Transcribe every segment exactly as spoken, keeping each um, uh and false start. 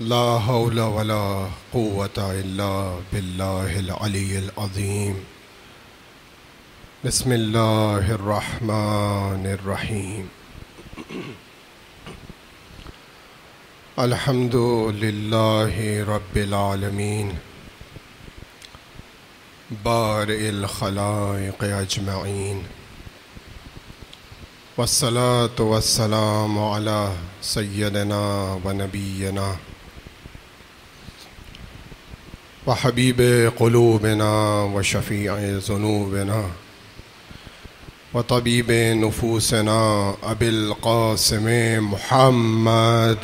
ला हौला वला कुव्वता इल्ला बिल्लाहिल अलीय्यिल अज़ीम। बिस्मिल्लाहिर रहमानिर रहीम। अल्हम्दुलिल्लाहि रब्बिल आलमीन बारिइल खलाइक़ अजमईन वस्सलातु वस्सलामु अला सय्यदिना व नबिय्यिना व हबीबे क़ुलूबिना व शफ़ीए ज़ुनूबिना व तबीबे नुफूसिना अबिल क़ासिम मुहम्मद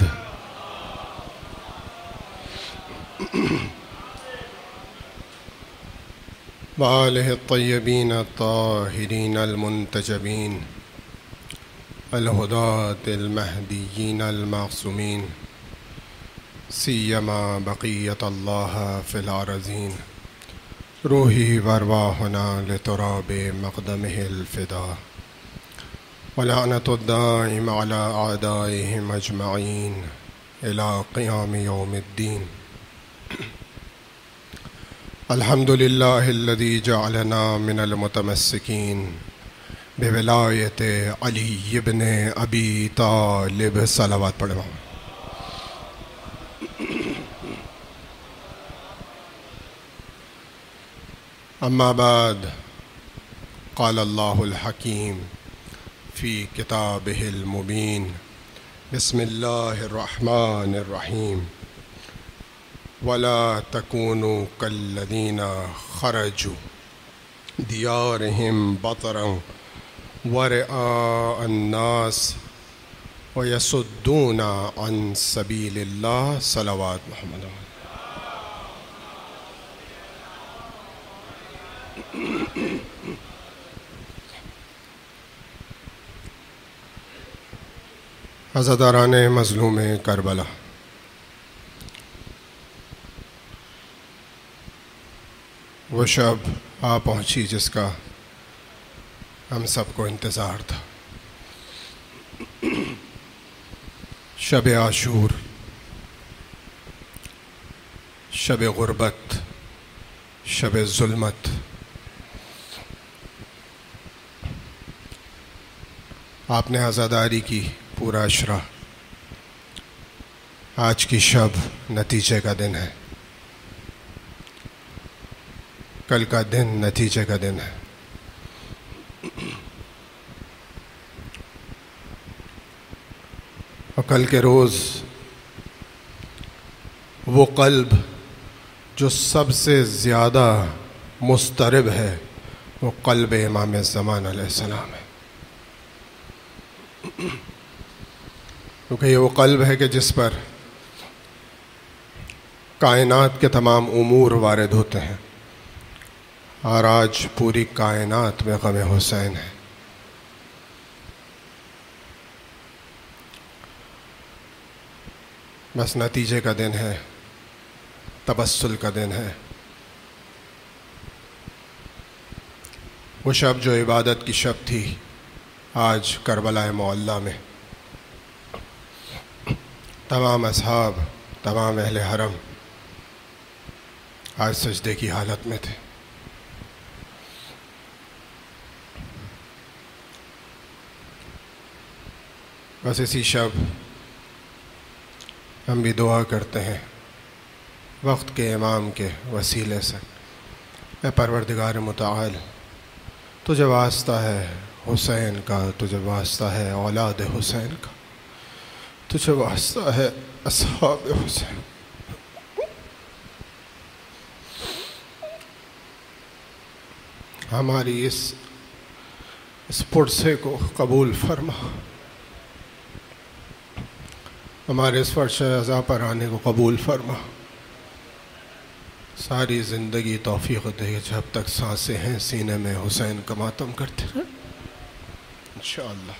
व आलिहि त्तय्यबीन अत्ताहिरीन अलमुंतजबीन अलहुदातिल महदिय्यीन अलमासूमीन सियमा बक़ियतल्लाह फ़िल आरज़ीन रूही वरवाहुना लितुराबि मक़दमिहिल फ़िदा व लअनतुद्दाइम अला अअदाइहिम अजमईन इला क़ियाम यौमिद्दीन। अल्हम्दुलिल्लाहिल्लज़ी जअलना मिनल मुतमस्सिकीन बिविलायत अली इब्न अबी तालिब। सलावत पढ़ो। अम्मा बाद क़ाल अल्लाहुल हकीम फ़ी किताबिहिल मुबीन। बिस्मिल्लाहिर रहमानिर रहीम। वला तकूनु कल्लज़ीना खरजू दियारिहिम बतरन व रिआअ अन्नास व यसुद्दूना अन सबीलिल्लाह। सलावत मुहम्मद। अज़ादारान मज़लूम करबला, वो शब आ पहुँची जिसका हम सबको इंतज़ार था। शब आशूर, शब गुरबत, शब ज़ुल्मत। आपने आज़ादारी की पूरा अशरा। आज की शब नतीजे का दिन है, कल का दिन नतीजे का दिन है। और कल के रोज़ वो क़ल्ब जो सबसे ज़्यादा मुस्तरिब है वो क़ल्ब इमाम ज़मान अलैहिस्सलाम है। क्योंकि ये वो क़ल्ब है कि जिस पर कायनात के तमाम उमूर वारिद होते हैं, और आज पूरी कायनात में ग़म हुसैन है। बस नतीजे का दिन है, तबस्सुल का दिन है। वो शब जो इबादत की शब थी, आज करबला मुअल्ला में तमाम असहाब, तमाम अहले हरम आज सजदे की हालत में थे। बस इसी शब हम भी दुआ करते हैं वक्त के इमाम के वसीले से, ए परवरदिगार मुताल, तुझे वास्ता है हुसैन का, तुझे वास्ता है औलाद हुसैन का, तुझे वास्ता है असहाब हुसैन। हमारी इस इस पुरसे को कबूल फरमा, हमारे इस फर्श अज़ा पर आने को कबूल फरमा। सारी ज़िंदगी तौफ़ीक़ दे, जब तक सांसें हैं सीने में हुसैन का मातम करते रहें इंशाअल्लाह।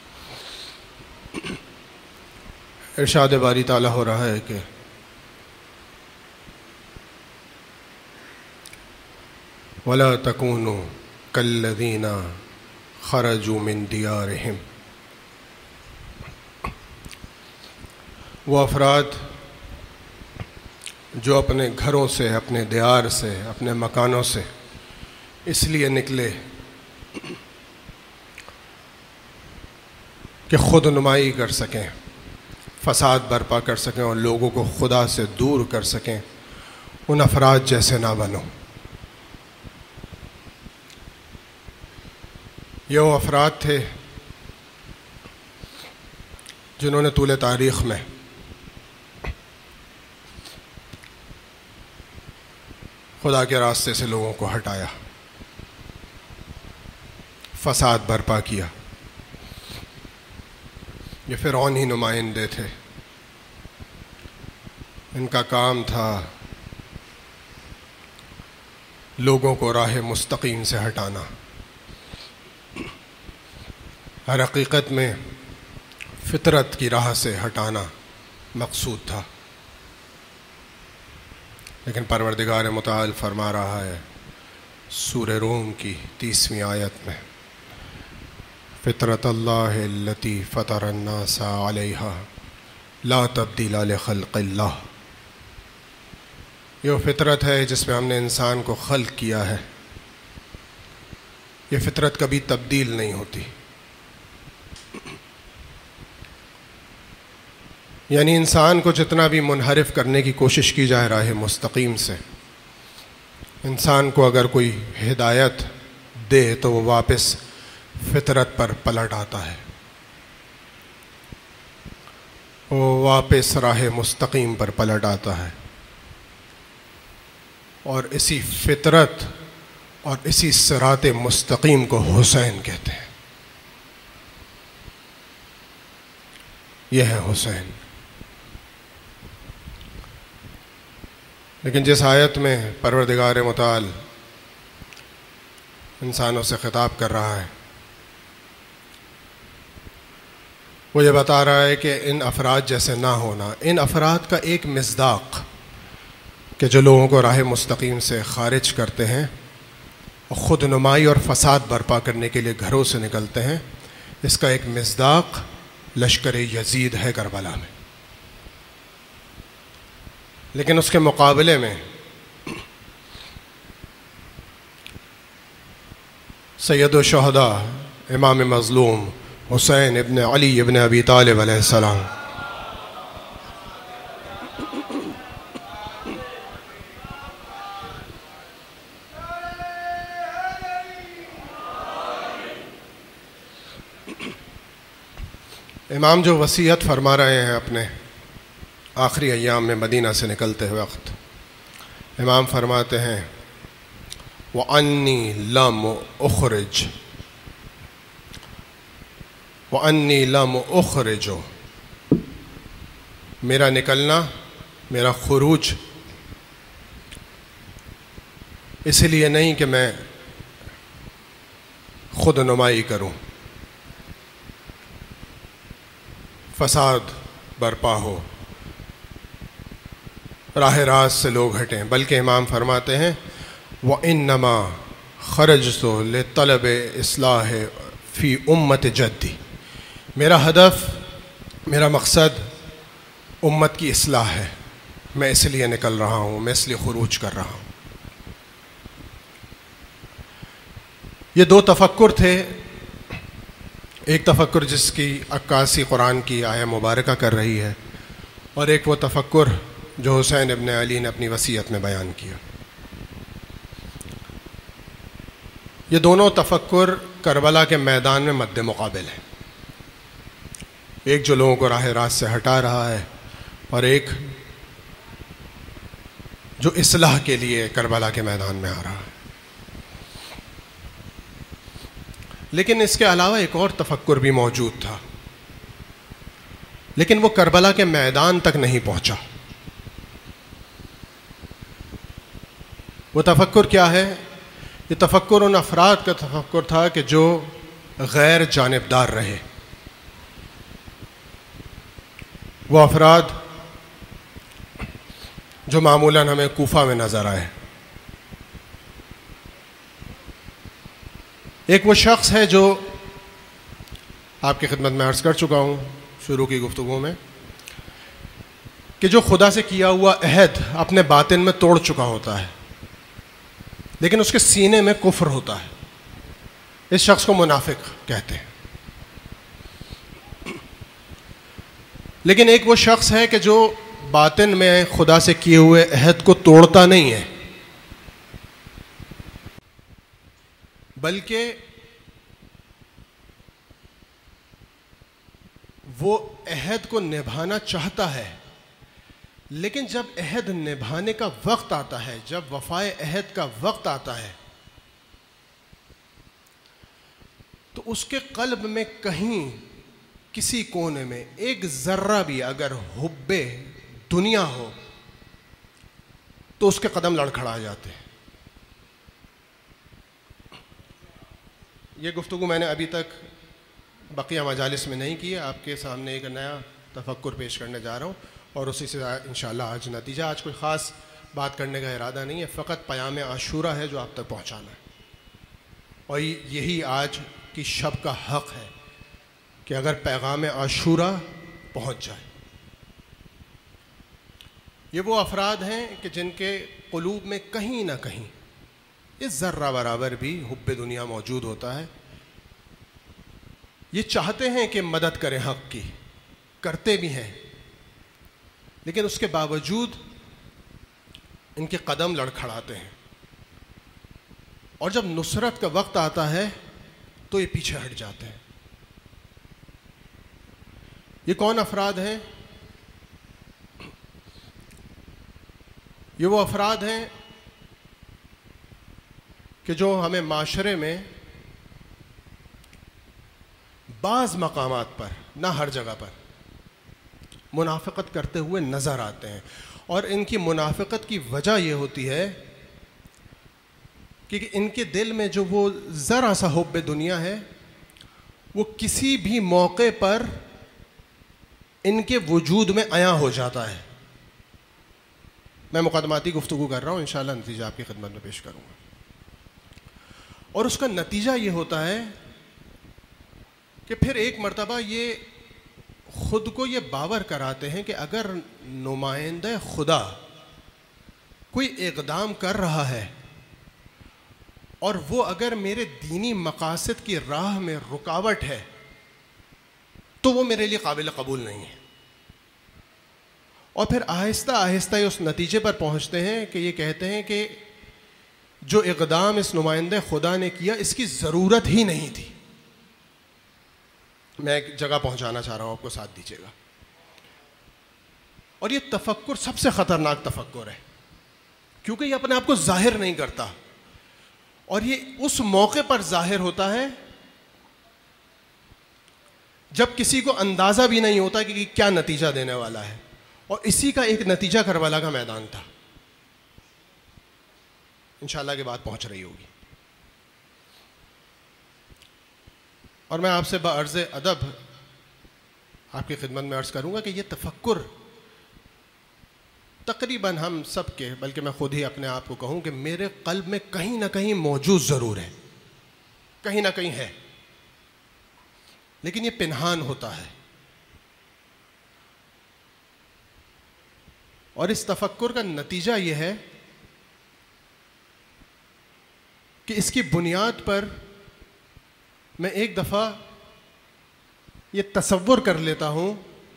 इरशाद बारी ताला हो रहा है कि वला तकूनु कल्लज़ीना खरजू मिन दियारिहिम। वो अफराद जो अपने घरों से, अपने दियार से, अपने मकानों से इसलिए निकले कि खुद नुमाई कर सकें, फसाद बर्पा कर सकें और लोगों को खुदा से दूर कर सकें, उन अफराद जैसे ना बनो। ये वो अफराद थे जिन्होंने तूले तारीख़ में खुदा के रास्ते से लोगों को हटाया, फसाद बर्पा किया। ये फ़िरौन ही नुमाइंदे थे। इनका काम था लोगों को राह मुस्तकीम से हटाना। हर हकीकत में फितरत की राह से हटाना मकसूद था, लेकिन परवरदिगार मुताल फरमा रहा है सूरह रूम की तीसवीं आयत में, फ़ितरत अल्लाह अल्लती फ़तरन्नास अलैहा ला तब्दीला लिखल्क़िल्लाह। ये वो फितरत है जिसमें हमने इंसान को खल्क़ किया है। ये फितरत कभी तब्दील नहीं होती। यानी इंसान को जितना भी मुनहरिफ करने की कोशिश की जाए राह मुस्तकीम से, इंसान को अगर कोई हिदायत दे तो वो वापस फितरत पर पलट आता है, वो वापस राह मुस्तकीम पर पलट आता है। और इसी फितरत और इसी सिराते मुस्तकीम को हुसैन कहते हैं। यह है हुसैन। लेकिन जिस आयत में परवरदिगार मुताल इंसानों से खिताब कर रहा है, वो ये बता रहा है कि इन अफराद जैसे ना होना। इन अफराद का एक मिज़दाक़ कि जो लोगों को राह मुस्तकीम से ख़ारिज करते हैं और ख़ुद नुमाई और फ़साद बर्पा करने के लिए घरों से निकलते हैं, इसका एक मिज़दाक़ लश्कर यज़ीद है करबला में। लेकिन उसके मुकाबले में सैयद शुहदा इमाम मज़लूम हुसैन इब्न अली इब्न अबी तालिब अलैहिस्सलाम, इमाम जो वसीयत फरमा रहे हैं अपने आखिरी अय्याम में मदीना से निकलते हुए वक्त, इमाम फरमाते हैं व अन्नी लम उखरिज व अन्नी लम उखरिजो, मेरा निकलना, मेरा खुरूज इसलिए नहीं कि मैं खुद नुमाई करूं, फसाद बर्पा हो, राह रास्त से लोग हटें, बल्कि इमाम फरमाते हैं व इन्नमा खरजतो ले तलब इस्लाह फ़ी उम्मत जद्दी, मेरा हदफ, मेरा मकसद उम्मत की इस्लाह है, मैं इसलिए निकल रहा हूँ, मैं इसलिए खुरूज कर रहा हूँ। ये दो तफक्कुर थे। एक तफक्कुर जिसकी अक्कासी कुरान की आया मुबारका कर रही है, और एक वो तफक्कुर जो हुसैन इब्न अली ने अपनी वसीयत में बयान किया। ये दोनों तफक्कुर करबला के मैदान में मद्दे मुकाबिल है। एक जो लोगों को राह रास्त से हटा रहा है, और एक जो इस्लाह के लिए करबला के मैदान में आ रहा है। लेकिन इसके अलावा एक और तफक्कुर भी मौजूद था, लेकिन वो करबला के मैदान तक नहीं पहुंचा। वो तफक्कुर क्या है? ये तफक्कुर उन अफराद का तफक्कुर था कि जो गैर जानिबदार रहे। वो अफराद जो मामूलन हमें कूफा में नज़र आए। एक वो शख्स है जो आपकी खिदमत में अर्ज़ कर चुका हूँ शुरू की गुफ्तगू में, कि जो खुदा से किया हुआ अहद अपने बातिन में तोड़ चुका होता है, लेकिन उसके सीने में कुफ्र होता है, इस शख्स को मुनाफिक कहते हैं। लेकिन एक वो शख्स है कि जो बातिन में खुदा से किए हुए अहद को तोड़ता नहीं है, बल्कि वो अहद को निभाना चाहता है, लेकिन जब अहद निभाने का वक्त आता है, जब वफाए अहद का वक्त आता है, तो उसके कल्ब में कहीं किसी कोने में एक जर्रा भी अगर हुब्बे दुनिया हो तो उसके कदम लड़खड़ा जाते हैं। ये गुफ्तगू मैंने अभी तक बकिया मजालिस में नहीं की है, आपके सामने एक नया तफक्कुर पेश करने जा रहा हूँ और उसी से इंशाअल्लाह आज नतीजा। आज कोई ख़ास बात करने का इरादा नहीं है, फ़कत पयाम आशूरा है जो आप तक पहुँचाना है, और यही आज की शब का हक़ है कि अगर पैगाम आशूरा पहुँच जाए। ये वो अफराद हैं कि जिनके क़ुलूब में कहीं ना कहीं इस ज़र्रा बराबर भी हुब्बे दुनिया मौजूद होता है। ये चाहते हैं कि मदद करें हक़ की, करते भी हैं, लेकिन उसके बावजूद इनके कदम लड़खड़ाते हैं, और जब नुसरत का वक्त आता है तो ये पीछे हट जाते हैं। ये कौन अफराद हैं? ये वो अफराद हैं कि जो हमें माशरे में बाज़ मकामात पर, ना हर जगह पर, मुनाफ़िक़त करते हुए नज़र आते हैं। और इनकी मुनाफ़िक़त की वजह यह होती है कि इनके दिल में जो वो ज़रा सा हुब्बे दुनिया है, वो किसी भी मौके पर इनके वजूद में आया हो जाता है। मैं मुक़दमाती गुफ्तगू कर रहा हूँ, इंशाअल्लाह नतीजा आपकी खिदमत में पेश करूँगा। और उसका नतीजा ये होता है कि फिर एक मर्तबा ये ख़ुद को ये बावर कराते हैं कि अगर नुमाइंदा खुदा कोई इक़दाम कर रहा है और वो अगर मेरे दीनी मकासद की राह में रुकावट है, तो वो मेरे लिए काबिल कबूल नहीं है। और फिर आहिस्ता आहिस्ता उस नतीजे पर पहुँचते हैं कि ये कहते हैं कि जो इक़दाम इस नुमाइंदे खुदा ने किया, इसकी ज़रूरत ही नहीं थी। मैं एक जगह पहुँचाना चाह रहा हूँ, आपको साथ दीजिएगा। और ये तफक्कुर सबसे ख़तरनाक तफक्कुर है, क्योंकि ये अपने आप को ज़ाहिर नहीं करता, और ये उस मौके पर ज़ाहिर होता है जब किसी को अंदाज़ा भी नहीं होता कि क्या नतीजा देने वाला है। और इसी का एक नतीजा करबला का मैदान था। इंशाअल्लाह की बात पहुंच रही होगी। और मैं आपसे बअर्ज़ अदब आपकी खिदमत में अर्ज़ करूँगा कि ये तफक्कुर तकरीबन हम सब के, बल्कि मैं ख़ुद ही अपने आप को कहूँ कि मेरे क़ल्ब में कहीं ना कहीं मौजूद ज़रूर है, कहीं ना कहीं है, लेकिन ये पिनहान होता है। और इस तफक्कुर का नतीजा ये है कि इसकी बुनियाद पर मैं एक दफ़ा ये तसव्वुर कर लेता हूँ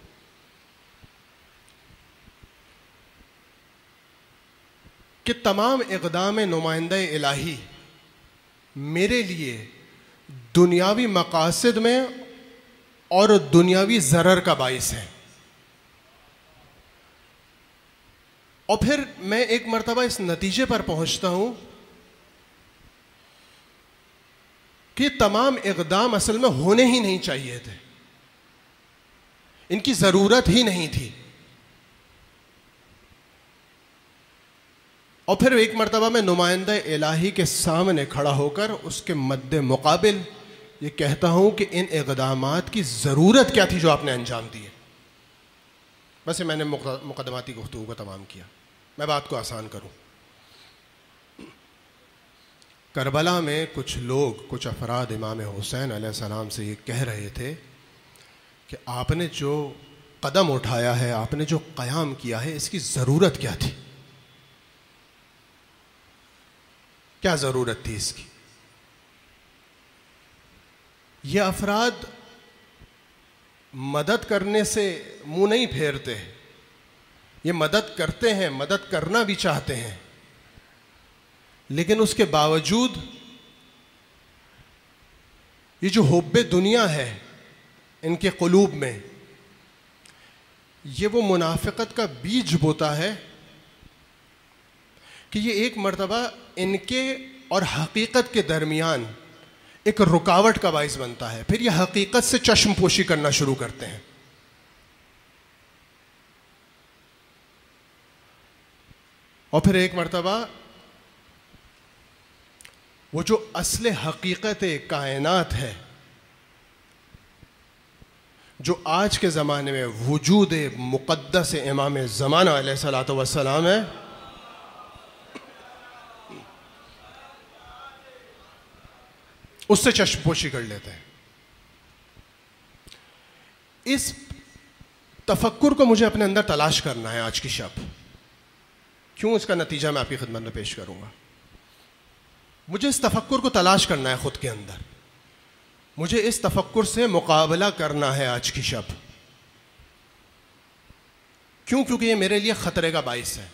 कि तमाम इक़दाम नुमाइंदा इलाही मेरे लिए दुनियावी मकासद में और दुनियावी ज़रर का बाइस है। और फिर मैं एक मर्तबा इस नतीजे पर पहुंचता हूं कि तमाम इक़दाम असल में होने ही नहीं चाहिए थे, इनकी ज़रूरत ही नहीं थी। और फिर एक मर्तबा मैं नुमाइंदा इलाही के सामने खड़ा होकर उसके मद्दे मुकाबिल ये कहता हूँ कि इन इक़दामात की ज़रूरत क्या थी जो आपने अंजाम दिए। बस मैंने मुक़दमाती गुफ्तगू को तमाम किया। मैं बात को आसान करूँ, करबला में कुछ लोग, कुछ अफराद इमाम हुसैन अलैहिस्सलाम से ये कह रहे थे कि आपने जो कदम उठाया है, आपने जो क़याम किया है, इसकी ज़रूरत क्या थी? क्या ज़रूरत थी इसकी? ये अफराद मदद करने से मुंह नहीं फेरते, ये मदद करते हैं, मदद करना भी चाहते हैं, लेकिन उसके बावजूद ये जो हुब्बे दुनिया है इनके क़ुलूब में, ये वो मुनाफ़िक़त का बीज बोता है कि ये एक मर्तबा इनके और हकीकत के दरमियान एक रुकावट का बाइस बनता है। फिर ये हकीकत से चश्मपोशी करना शुरू करते हैं। और फिर एक मर्तबा वो जो असले हकीकत कायनात है, जो आज के ज़माने में वजूद मुक़द्दस इमाम ज़माना अलैहिस्सलातु वस्सलाम है, उससे चश्मपोशी कर लेते हैं। इस तफक्कुर को मुझे अपने अंदर तलाश करना है आज की शब। क्यों? इसका नतीजा मैं आपकी खिदमत में पेश करूंगा। मुझे इस तफक्कुर को तलाश करना है खुद के अंदर, मुझे इस तफक्कुर से मुकाबला करना है आज की शब। क्यों? क्योंकि ये मेरे लिए ख़तरे का बाइस है।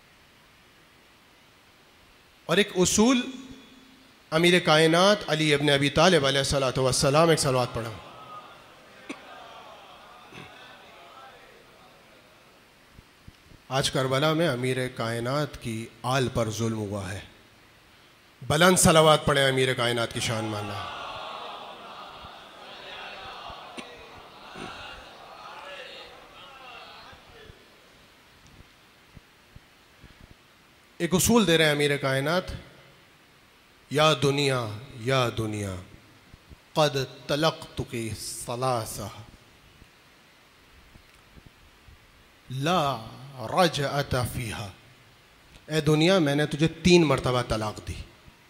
और एक उसूल अमीर कायनात अली इब्न अबी तालिब अलैहिस्सलातु वस्सलाम, एक सलवात पढ़ा। आज करबला में अमीर कायनात की आल पर जुल्म हुआ है। बुलंद सलावत पढ़े अमीर कायनात की शान माना। एक उसूल दे रहे हैं अमीर कायनात, या दुनिया या दुनिया क़द तलक़्तुकी सलासा ला रजअत फ़ीहा। ए दुनिया, मैंने तुझे तीन मरतबा तलाक़ दी,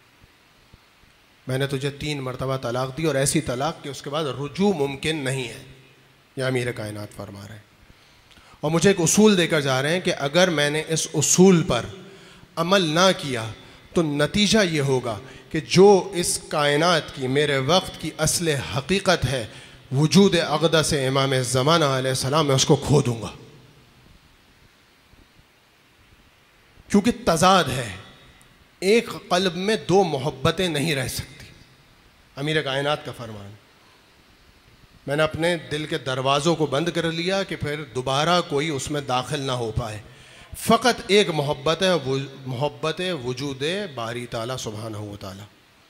मैंने तुझे तीन मरतबा तलाक़ दी, और ऐसी तलाक़ कि उसके बाद रुजू मुमकिन नहीं है। यह अमीर कायनात फरमा रहे हैं। और मुझे एक उसूल देकर जा रहे हैं कि अगर मैंने इस उसूल पर अमल ना किया तो नतीजा ये होगा कि जो इस कायनात की, मेरे वक्त की असले हकीकत है, वजूद अक़दस इमाम ज़माना अलैहिस्सलाम, मैं उसको खो दूँगा। क्योंकि तज़ाद है, एक क़ल्ब में दो मोहब्बतें नहीं रह सकती। अमीर कायनात का फरमान। मैंने अपने दिल के दरवाज़ों को बंद कर लिया कि फिर दोबारा कोई उसमें दाखिल ना हो पाए। फ़कत एक मोहब्बत है, वो मोहब्बत वजूद बारी ताला सुब्हानहू व ताला।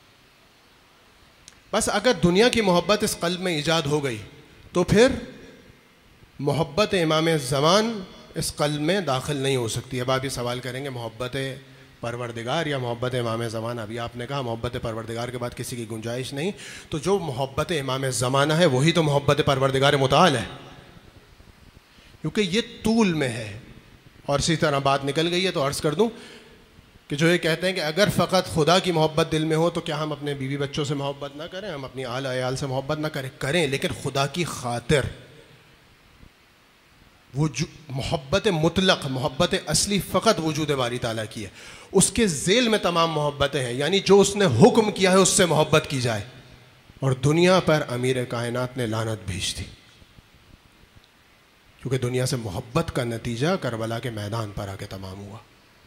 बस अगर दुनिया की मोहब्बत इस क़ल्ब में ईजाद हो गई तो फिर मोहब्बत इमाम ज़मान इस क़ल्ब में दाखिल नहीं हो सकती। अब आप ये सवाल करेंगे, मोहब्बत परवरदिगार या मोहब्बत इमाम ज़माना? अभी आपने कहा मोहब्बत परवरदिगार के बाद किसी की गुंजाइश नहीं, तो जो मोहब्बत इमाम ज़माना है वही तो मोहब्बत परवरदिगार मुताल है, क्योंकि ये तूल में है। और इसी तरह बात निकल गई है तो अर्ज़ कर दूं कि जो ये कहते हैं कि अगर फ़कत खुदा की मोहब्बत दिल में हो तो क्या हम अपने बीवी बच्चों से मोहब्बत ना करें, हम अपनी आल अयाल से मोहब्बत ना करें? करें, लेकिन खुदा की खातिर। वो मोहब्बत मुतलक, मोहब्बत असली फ़कत वजूद बारी ताला की है। उसके ज़ेल में तमाम मोहब्बतें हैं, यानी जो उसने हुक्म किया है उससे मोहब्बत की जाए। और दुनिया पर अमीर कायनात ने लानत भेज दी, क्योंकि दुनिया से मोहब्बत का नतीजा करबला के मैदान पर आके तमाम हुआ।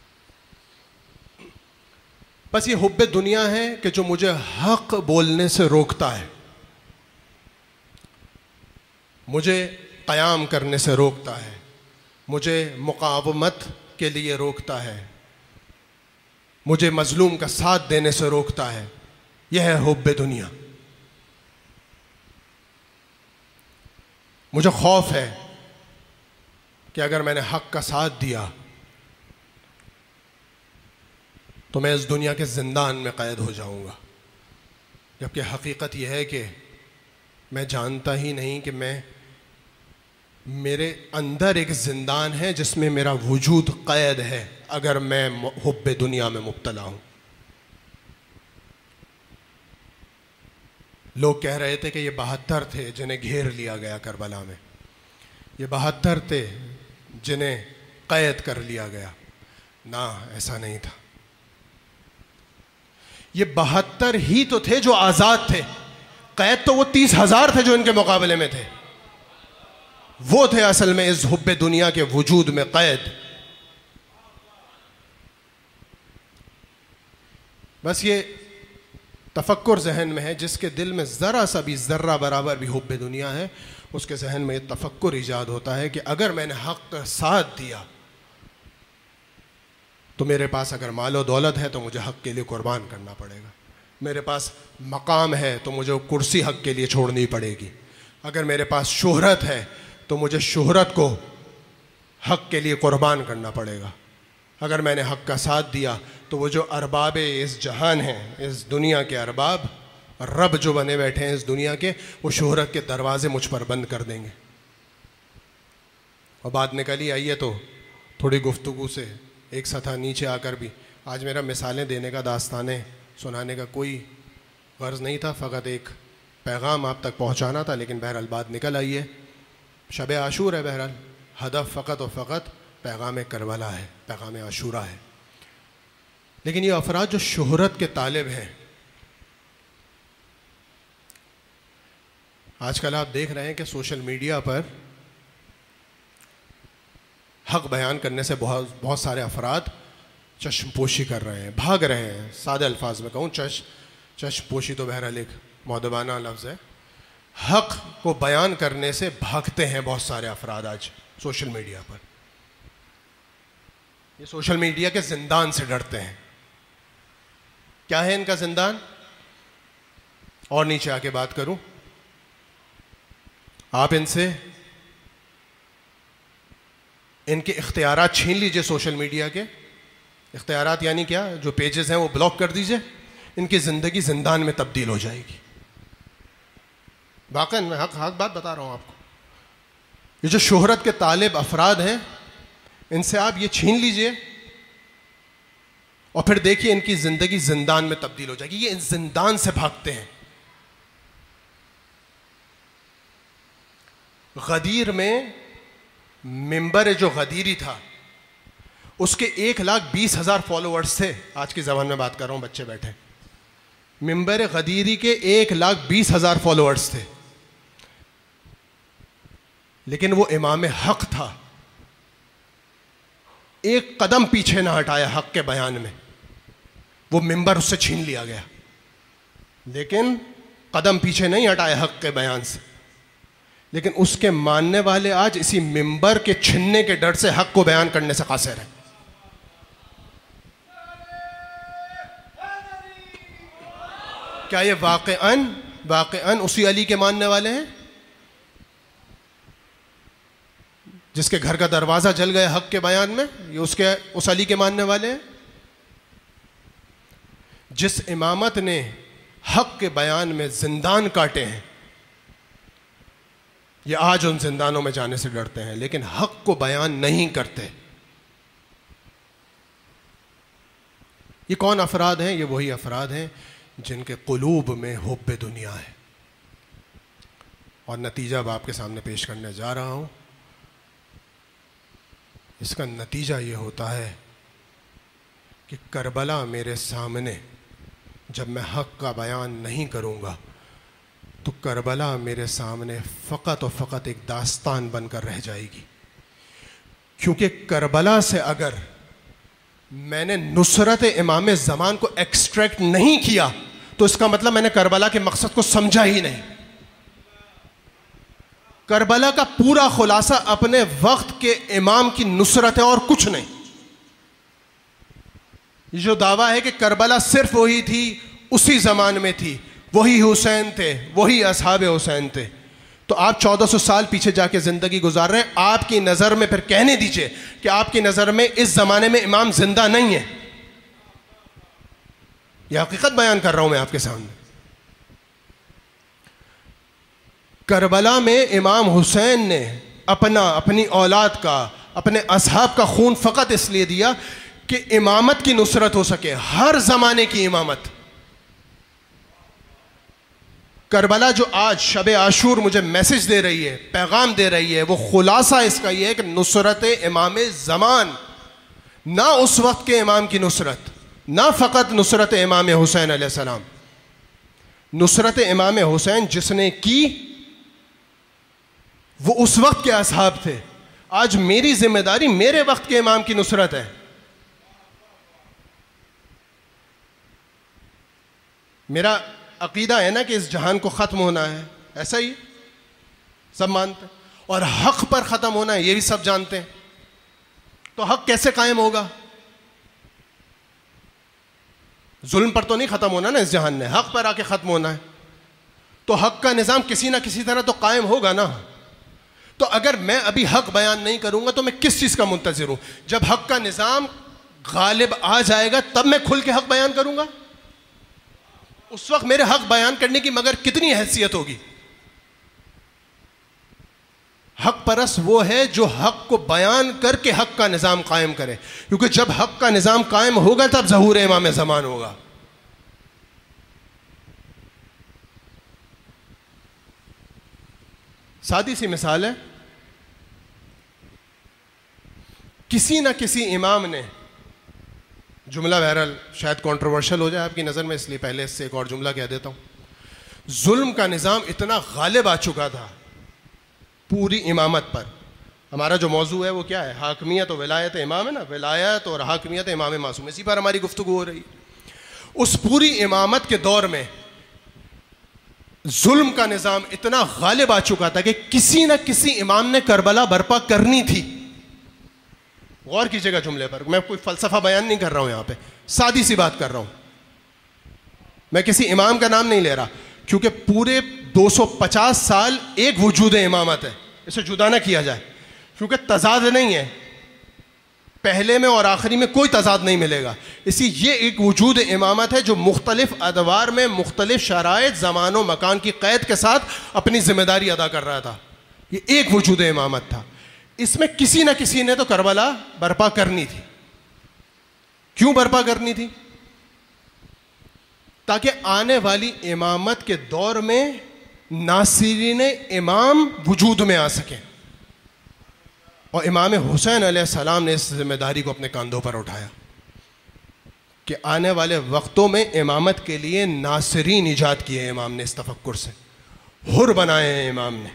बस ये हुब्बे दुनिया है कि जो मुझे हक बोलने से रोकता है, मुझे क़याम करने से रोकता है, मुझे मुक़ावमत के लिए रोकता है, मुझे मज़लूम का साथ देने से रोकता है। यह है हुब्बे दुनिया। मुझे खौफ है कि अगर मैंने हक का साथ दिया तो मैं इस दुनिया के ज़िंदान में क़ैद हो जाऊंगा, जबकि हकीकत यह है कि मैं जानता ही नहीं कि मैं, मेरे अंदर एक ज़िंदान है जिसमें मेरा वजूद क़ैद है अगर मैं हुब्बे दुनिया में मुब्तला हूँ। लोग कह रहे थे कि ये बहत्तर थे जिन्हें घेर लिया गया करबला में। ये बहत्तर थे जिन्हें कैद कर लिया गया। ना, ऐसा नहीं था। ये बहत्तर ही तो थे जो आजाद थे। कैद तो वो तीस हजार थे जो इनके मुकाबले में थे। वो थे असल में इस हुब्बे दुनिया के वजूद में कैद। बस ये तफक्कुर जहन में है, जिसके दिल में ज़रा सा भी ज़र्रा बराबर भी हुब्बे दुनिया है, उसके जहन में ये तफक्कुर ईजाद होता है कि अगर मैंने हक़ का साथ दिया तो मेरे पास अगर मालो दौलत है तो मुझे हक़ के लिए कुर्बान करना पड़ेगा। मेरे पास मकाम है तो मुझे कुर्सी हक़ के लिए छोड़नी पड़ेगी। अगर मेरे पास शोहरत है तो मुझे शोहरत को हक़ के लिए कुर्बान करना पड़ेगा। अगर मैंने हक़ का साथ दिया तो वो जो अरबाब इस जहान हैं, इस दुनिया के अरबाब, रब जो बने बैठे हैं इस दुनिया के, वो शोहरत के दरवाजे मुझ पर बंद कर देंगे। और बात निकली आई है तो थोड़ी गुफ्तगू से एक सतह नीचे आकर भी, आज मेरा मिसालें देने का, दास्तानें सुनाने का कोई गर्ज़ नहीं था, फ़कत एक पैगाम आप तक पहुँचाना था। लेकिन बहरहाल बात निकल आई है। शब आशूर है, बहरहाल हदफ फ़कत और फ़कत पैगाम करबला है, पैगाम आशूरा है। लेकिन ये अफराद जो शोहरत के तालिब हैं, आजकल आप देख रहे हैं कि सोशल मीडिया पर हक बयान करने से बहुत बहुत सारे अफराद चश्मपोशी कर रहे हैं, भाग रहे हैं। सादे अल्फाज में कहूँ, चश चश्मपोशी तो बहरहाल एक मौदबाना लफ्ज़ है। हक को बयान करने से भागते हैं बहुत सारे अफराद आज सोशल मीडिया पर। ये सोशल मीडिया के जिंदान से डरते हैं। क्या है इनका जिंदान? और नीचे आके बात करूं, आप इनसे इनके इख्तियारात छीन लीजिए। सोशल मीडिया के इख्तियारात यानी क्या? जो पेजेस हैं वो ब्लॉक कर दीजिए, इनकी ज़िंदगी जिंदान में तब्दील हो जाएगी। वाकई मैं हक हक बात बता रहा हूं आपको। ये जो शोहरत के तालिब अफराद हैं, इनसे आप ये छीन लीजिए और फिर देखिए इनकी ज़िंदगी जिंदान में तब्दील हो जाएगी। ये इन जिंदान से भागते हैं। गदीर में मिंबर जो गदीरी था, उसके एक लाख बीस हजार फॉलोअर्स थे। आज की ज़बान में बात कर रहा हूं, बच्चे बैठे। मिंबर गदीरी के एक लाख बीस हजार फॉलोअर्स थे, लेकिन वो इमाम हक था। एक कदम पीछे ना हटाया हक के बयान में। वो मिंबर उससे छीन लिया गया, लेकिन कदम पीछे नहीं हटाया हक के बयान से। लेकिन उसके मानने वाले आज इसी मिंबर के छीनने के डर से हक को बयान करने से कासिर हैं। क्या ये वाक़अन वाक़अन उसी अली के मानने वाले हैं जिसके घर का दरवाजा जल गया हक के बयान में? ये उसके उस अली के मानने वाले हैं जिस इमामत ने हक के बयान में जिंदान काटे हैं। ये आज उन जिंदानों में जाने से डरते हैं, लेकिन हक को बयान नहीं करते। ये कौन अफराद हैं? ये वही अफराद हैं जिनके कुलूब में हुब्बे दुनिया है। और नतीजा अब आपके सामने पेश करने जा रहा हूं। इसका नतीजा ये होता है कि करबला मेरे सामने जब मैं हक का बयान नहीं करूँगा तो करबला मेरे सामने फ़कत और फ़कत एक दास्तान बनकर रह जाएगी। क्योंकि करबला से अगर मैंने नुसरत इमाम ज़मान को एक्सट्रैक्ट नहीं किया तो इसका मतलब मैंने करबला के मकसद को समझा ही नहीं। करबला का पूरा खुलासा अपने वक्त के इमाम की नुसरत है और कुछ नहीं। ये जो दावा है कि करबला सिर्फ वही थी, उसी जमान में थी, वही हुसैन थे, वही असहाब हुसैन थे, तो आप चौदह सौ साल पीछे जाके जिंदगी गुजार रहे हैं। आपकी नजर में फिर कहने दीजिए कि आपकी नजर में इस जमाने में इमाम जिंदा नहीं है। यह हकीकत बयान कर रहा हूं मैं आपके सामने। करबला में इमाम हुसैन ने अपना अपनी औलाद का, अपने असहाब का खून फकत इसलिए दिया कि इमामत की नुसरत हो सके, हर जमाने की इमामत। करबला जो आज शब आशूर मुझे मैसेज दे रही है, पैगाम दे रही है, वो खुलासा इसका ये है कि नुसरत इमाम ज़मान, ना उस वक्त के इमाम की नुसरत, ना फ़कत नुसरत इमाम हुसैन अलैहिस्सलाम, नुसरत इमाम हुसैन जिसने की वो उस वक्त के असहाब थे। आज मेरी जिम्मेदारी मेरे वक्त के इमाम की नुसरत है। मेरा अकीदा है ना कि इस जहान को ख़त्म होना है, ऐसा ही सब मानते हैं, और हक़ पर ख़त्म होना है ये भी सब जानते हैं। तो हक़ कैसे कायम होगा? जुल्म पर तो नहीं ख़त्म होना ना इस जहान ने, हक़ पर आके ख़त्म होना है। तो हक़ का निज़ाम किसी ना किसी तरह तो कायम होगा ना। तो अगर मैं अभी हक़ बयान नहीं करूँगा तो मैं किस चीज़ का मुंतज़िर हूँ? जब हक़ का निज़ाम गालिब आ जाएगा तब मैं खुल के हक़ बयान करूँगा। उस वक्त मेरे हक़ बयान करने की मगर कितनी हैसियत होगी? हक़ परस वो है जो हक़ को बयान करके हक़ का निज़ाम कायम करे, क्योंकि जब हक़ का निज़ाम कायम होगा तब ज़हूर इमाम ज़मान होगा। सादी सी मिसाल है, किसी ना किसी इमाम ने, जुमला बहरहाल शायद कंट्रोवर्शियल हो जाए आपकी नज़र में, इसलिए पहले इससे एक और जुमला कह देता हूँ। जुल्म का निज़ाम इतना गालिब आ चुका था पूरी इमामत पर। हमारा जो मौजू है वो क्या है? हाकमियत और विलायत इमाम है ना, विलायत और हाकमियत इमाम मासूम, इसी पर हमारी गुफ्तगू हो रही है। उस पूरी इमामत के दौर में जुल्म का निज़ाम इतना गालिब आ चुका था कि किसी न किसी इमाम ने करबला बर्पा करनी थी। गौर कीजिएगा जुमले पर, मैं कोई फ़लसफ़ा बयान नहीं कर रहा हूं, यहां पे सादी सी बात कर रहा हूं। मैं किसी इमाम का नाम नहीं ले रहा, क्योंकि पूरे दो सौ पचास साल एक वजूद इमामत है, इसे जुदा ना किया जाए, क्योंकि तजाद नहीं है, पहले में और आखिरी में कोई तजाद नहीं मिलेगा। इसी ये एक वजूद इमामत है जो मुख्तलिफ अदवार में मुख्तलिफ शराइत ज़मान व मकान की क़ैद के साथ अपनी ज़िम्मेदारी अदा कर रहा था। ये एक वजूद इमामत था, इसमें किसी न किसी ने तो करबला बर्पा करनी थी। क्यों बर्पा करनी थी? ताकि आने वाली इमामत के दौर में नासिरीन इमाम वजूद में आ सकें, और इमाम हुसैन अलैहिस्सलाम ने इस जिम्मेदारी को अपने कंधों पर उठाया कि आने वाले वक्तों में इमामत के लिए नासिरीन ईजाद किए इमाम ने, इस तफक्कुर से हुर बनाए हैं इमाम ने।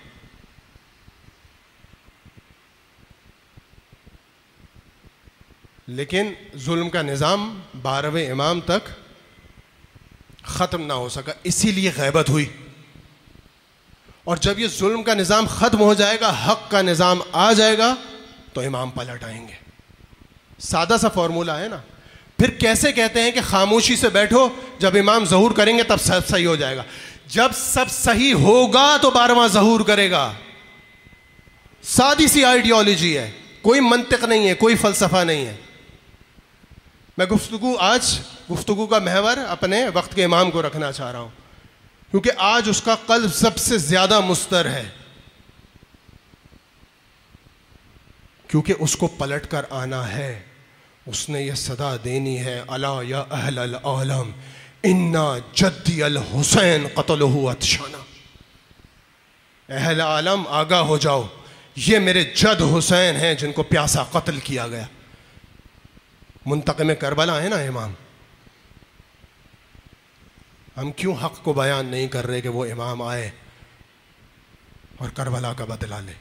लेकिन जुल्म का निज़ाम बारहवें इमाम तक ख़त्म ना हो सका, इसीलिए गैबत हुई। और जब ये जुल्म का निज़ाम ख़त्म हो जाएगा, हक़ का निज़ाम आ जाएगा, तो इमाम पलट आएंगे। सादा सा फॉर्मूला है ना। फिर कैसे कहते हैं कि खामोशी से बैठो, जब इमाम ज़हूर करेंगे तब सब सही हो जाएगा? जब सब सही होगा तो बारहवां ज़हूर करेगा। सादी सी आइडियोलॉजी है, कोई मंतिक नहीं है, कोई फ़लसफ़ा नहीं है। मैं गुफ्तगू आज गुफ्तगू का महवर अपने वक्त के इमाम को रखना चाह रहा हूँ, क्योंकि आज उसका क़ल्ब सबसे ज़्यादा मुस्तर है, क्योंकि उसको पलट कर आना है। उसने ये सदा देनी है, अला या अहल अल आलम इन्ना जद्दी अल हुसैन क़त्लहु अतशाना। अहल आलम आगाह हो जाओ, ये मेरे जद हुसैन हैं जिनको प्यासा कत्ल किया गया। मुंतक़िम करबला है ना इमाम। हम क्यों हक़ को बयान नहीं कर रहे कि वो इमाम आए और करबला का बदला ले?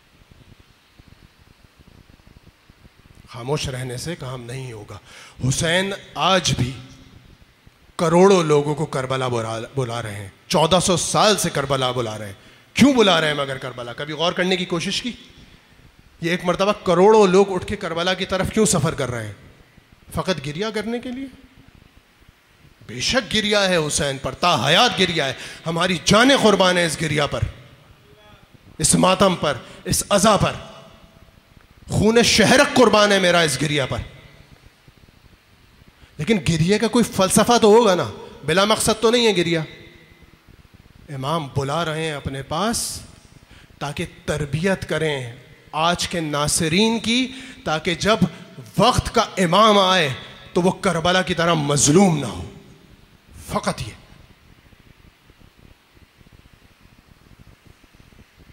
खामोश रहने से काम नहीं होगा। हुसैन आज भी करोड़ों लोगों को करबला बुला बुला रहे हैं, चौदह सौ साल से करबला बुला रहे हैं। क्यों बुला रहे हैं मगर करबला? कभी गौर करने की कोशिश की? ये एक मरतबा करोड़ों लोग उठ के करबला की तरफ क्यों सफ़र कर रहे हैं? फ़कत गिरिया करने के लिए? बेशक गिरिया है हुसैन पर, ता हयात गिरिया है। हमारी जानें कुर्बान है इस गिरिया पर, इस मातम पर, इस अज़ा पर। खून शहरक कुर्बान है मेरा इस गिरिया पर। लेकिन गिरिया का कोई फ़लसफ़ा तो होगा ना, बिला मकसद तो नहीं है गिरिया। इमाम बुला रहे हैं अपने पास ताकि तरबियत करें आज के नासिरीन की, ताकि जब वक्त का इमाम आए तो वो करबला की तरह मजलूम ना हो। फ़कत ये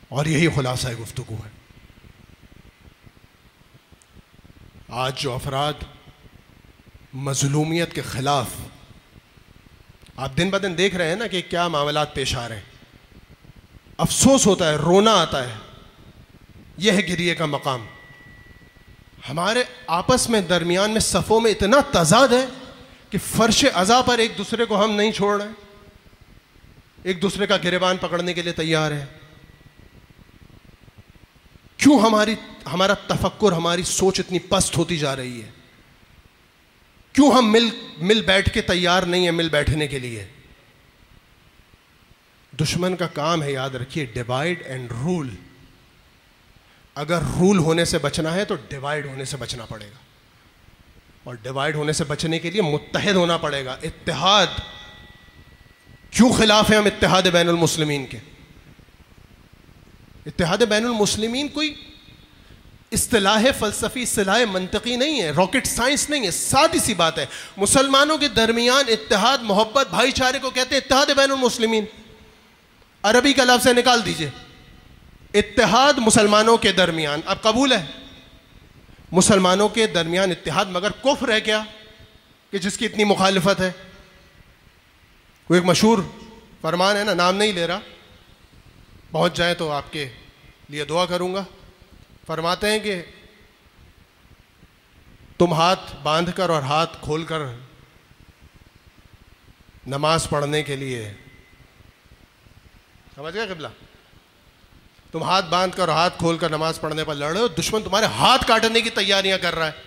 और यही खुलासा गुफ्तगू है। आज जो अफराद मजलूमियत के खिलाफ, आप दिन ब दिन देख रहे हैं ना कि क्या मामलात पेश आ रहे हैं, अफसोस होता है, रोना आता है। यह है गिरिए का मकाम। हमारे आपस में दरमियान में सफ़ों में इतना तजाद है कि फर्श अज़ा पर एक दूसरे को हम नहीं छोड़ रहे, एक दूसरे का गिरेबान पकड़ने के लिए तैयार है। क्यों हमारी हमारा तफक्कुर, हमारी सोच इतनी पस्त होती जा रही है? क्यों हम मिल मिल बैठ के तैयार नहीं है मिल बैठने के लिए? दुश्मन का काम है, याद रखिए, डिवाइड एंड रूल। अगर रूल होने से बचना है तो डिवाइड होने से बचना पड़ेगा, और डिवाइड होने से बचने के लिए मुत्तहिद होना पड़ेगा। इत्तेहाद। क्यों खिलाफ है हम इत्तेहाद बैनुल मुस्लिमीन के? इत्तेहाद बैनुल मुस्लिमीन कोई इस्तिलाह फ़लसफ़ी, इस्तिलाह मंतकी नहीं है, रॉकेट साइंस नहीं है, सादी सी बात है। मुसलमानों के दरमियान इत्तेहाद, मोहब्बत, भाईचारे को कहते हैं इत्तेहाद बैनुल मुस्लिमीन। अरबी का लफ्ज़ निकाल दीजिए, इत्तेहाद मुसलमानों के दरमियान। अब कबूल है मुसलमानों के दरमियान इत्तेहाद, मगर कुफ्र है क्या कि जिसकी इतनी मुखालिफत है? वो एक मशहूर फरमान है ना, नाम नहीं ले रहा, पहुंच जाए तो आपके लिए दुआ करूंगा। फरमाते हैं कि तुम हाथ बांधकर और हाथ खोलकर नमाज पढ़ने के लिए, समझ गए क़िबला? तुम हाथ बांधकर और हाथ खोलकर नमाज पढ़ने पर लड़ रहे हो, दुश्मन तुम्हारे हाथ काटने की तैयारियां कर रहा है।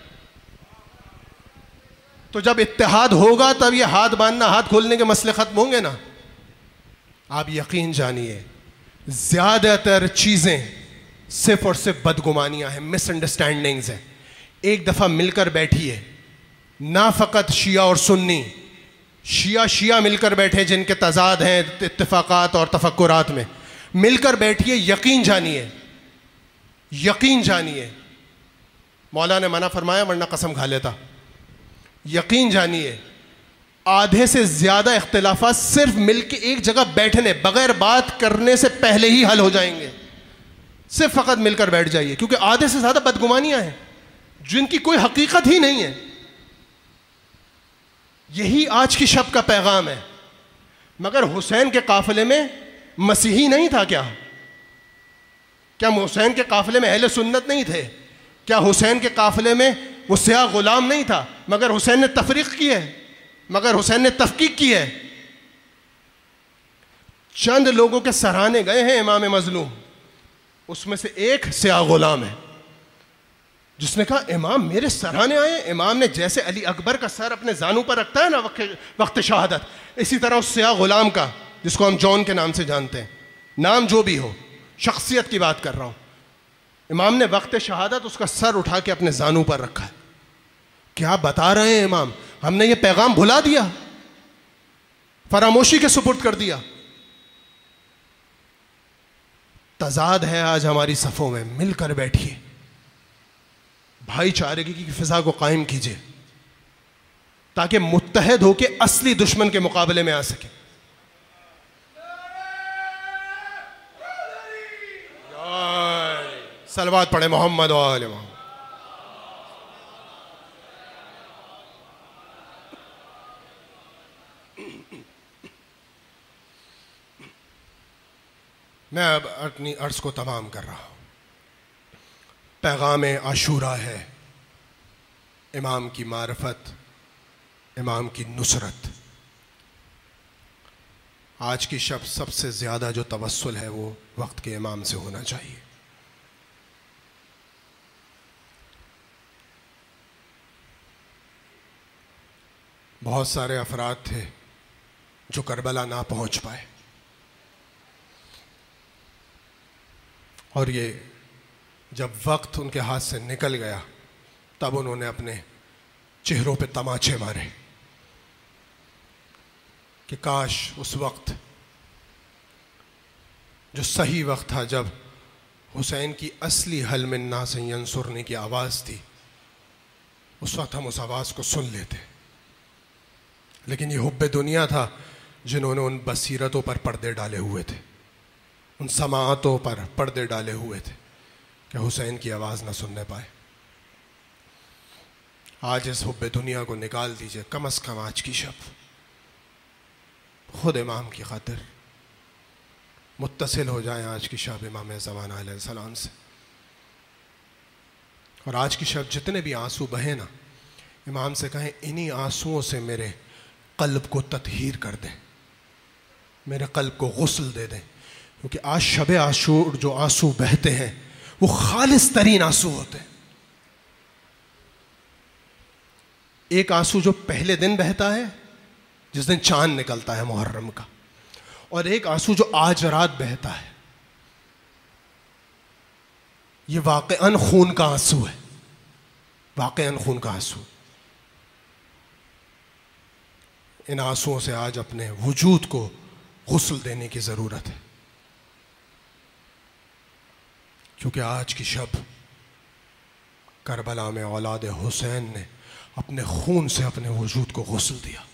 तो जब इत्तेहाद होगा तब ये हाथ बांधना, हाथ खोलने के मसले खत्म होंगे ना। आप यकीन जानिए, ज्यादातर चीजें सिर्फ और सिर्फ बदगुमानियां हैं, मिसअंडरस्टैंडिंग्स हैं। एक दफा मिलकर बैठिए, ना फकत शिया और सुन्नी, शिया शिया मिलकर बैठे जिनके तजाद हैं इत्तिफाकात और तफक्कुरात में, मिलकर बैठिए, यकीन जानिए, यकीन जानिए, मौला ने मना फरमाया वरना कसम खा लेता। यकीन जानिए, आधे से ज्यादा इख्तिलाफात सिर्फ मिलके एक जगह बैठने, बगैर बात करने से पहले ही हल हो जाएंगे। सिर्फ फकत मिलकर बैठ जाइए, क्योंकि आधे से ज्यादा बदगुमानियां हैं जिनकी कोई हकीकत ही नहीं है। यही आज की शब का पैगाम है। मगर हुसैन के काफिले में मसीही नहीं था क्या? क्या हुसैन के काफिले में अहले सुन्नत नहीं थे? क्या हुसैन के काफिले में वो स्याह गुलाम नहीं था? मगर हुसैन ने तफरीक की है, मगर हुसैन ने तफकीक की है। चंद लोगों के सराहने गए हैं इमाम मजलूम, उसमें से एक स्याह गुलाम है जिसने कहा इमाम मेरे सराहने आए। इमाम ने जैसे अली अकबर का सर अपने जानू पर रखता है ना वक्त शहादत, इसी तरह उस स्याह गुलाम का, जिसको हम जॉन के नाम से जानते हैं, नाम जो भी हो, शख्सियत की बात कर रहा हूं, इमाम ने वक्त शहादत उसका सर उठा के अपने जानू पर रखा है। क्या बता रहे हैं इमाम? हमने ये पैगाम भुला दिया, फरामोशी के सुपुर्द कर दिया। तजाद है आज हमारी सफ़ों में। मिलकर बैठिए, भाईचारे की फिजा को कायम कीजिए, ताकि मुत्तहद होके असली दुश्मन के मुकाबले में आ सके। सलवात पढ़े मोहम्मद व आले मोहम्मद। मैं अब अपनी अर्ज को तमाम कर रहा हूं। पैगाम आशूरा है इमाम की मारफत, इमाम की नुसरत। आज की शब सबसे ज़्यादा जो तवस्सुल है वो वक्त के इमाम से होना चाहिए। बहुत सारे अफराद थे जो करबला ना पहुंच पाए, और ये जब वक्त उनके हाथ से निकल गया तब उन्होंने अपने चेहरों पे तमाचे मारे कि काश उस वक्त, जो सही वक्त था, जब हुसैन की असली हल मिन नास यंसुरनी की आवाज़ थी, उस वक्त हम उस आवाज़ को सुन लेते। लेकिन ये हुब्बे दुनिया था जिन्होंने उन बसीरतों पर पर्दे डाले हुए थे, उन समाअतों पर पर्दे डाले हुए थे कि हुसैन की आवाज़ ना सुनने पाए। आज इस हुब्बे दुनिया को निकाल दीजिए, कम अज़ कम आज की शब खुद इमाम की खातिर मुत्तसिल हो जाएं आज की शब इमाम ज़माना अलैहिस्सलाम से। और आज की शब जितने भी आंसू बहे ना, इमाम से कहें इन्हीं आंसुओं से मेरे कल्ब को तत्हीर कर दें, मेरे कल्ब को गुस्ल दे दें, क्योंकि आज शब आशूर जो आंसू बहते हैं वो खालिस तरीन आंसू होते हैं। एक आंसू जो पहले दिन बहता है जिस दिन चांद निकलता है मुहर्रम का, और एक आंसू जो आज रात बहता है, ये वाक़अन खून का आंसू है, वाक़अन खून का आंसू। इन आंसुओं से आज अपने वजूद को गुस्ल देने की ज़रूरत है, क्योंकि आज की शब करबला में औलाद हुसैन ने अपने खून से अपने वजूद को गुस्ल दिया।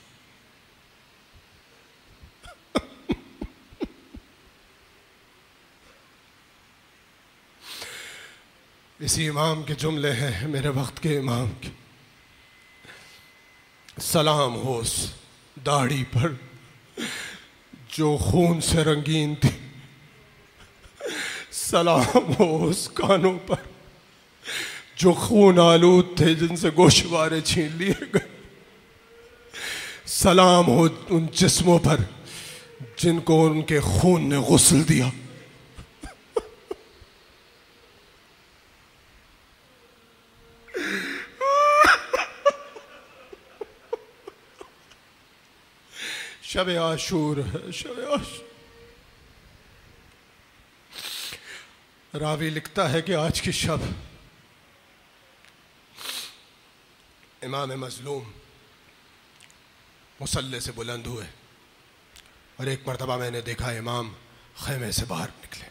इसी इमाम के जुमले हैं, मेरे वक्त के इमाम के। सलाम हो उस दाढ़ी पर जो खून से रंगीन थी, सलाम हो उस कानों पर जो खून आलूद थे जिनसे गोशवारे छीन लिए गए, सलाम हो उन जिस्मों पर जिनको उनके खून ने गुस्ल दिया। शब आशूर है, शब आशूर। रावी लिखता है कि आज की शब इमाम मजलूम मुसल्ले से बुलंद हुए और एक मरतबा मैंने देखा इमाम खैमे से बाहर निकले।